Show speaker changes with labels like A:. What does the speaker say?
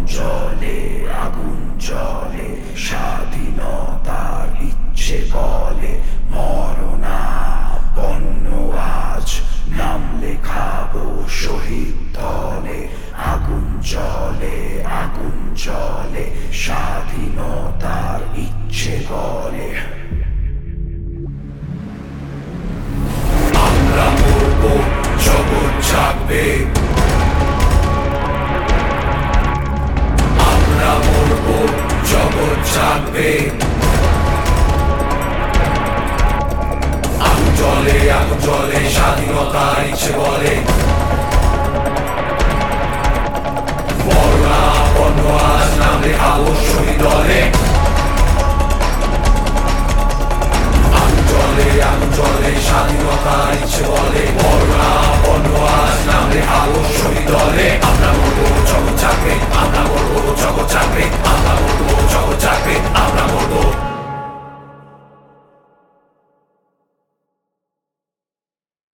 A: জলে আগুন জলে স্বাধীনতার ইচ্ছে বলে মরণাপন্ন আজ নাম লেখাবো শহীদ দলে। আগুন জলে স্বাধীনতার ইচ্ছে বলে। আমরা মরবো জগৎ জাগবে, আমরা মরবো জগৎ জাগবে। আগুন জলে স্বাধীনতার ইচ্ছে বলে।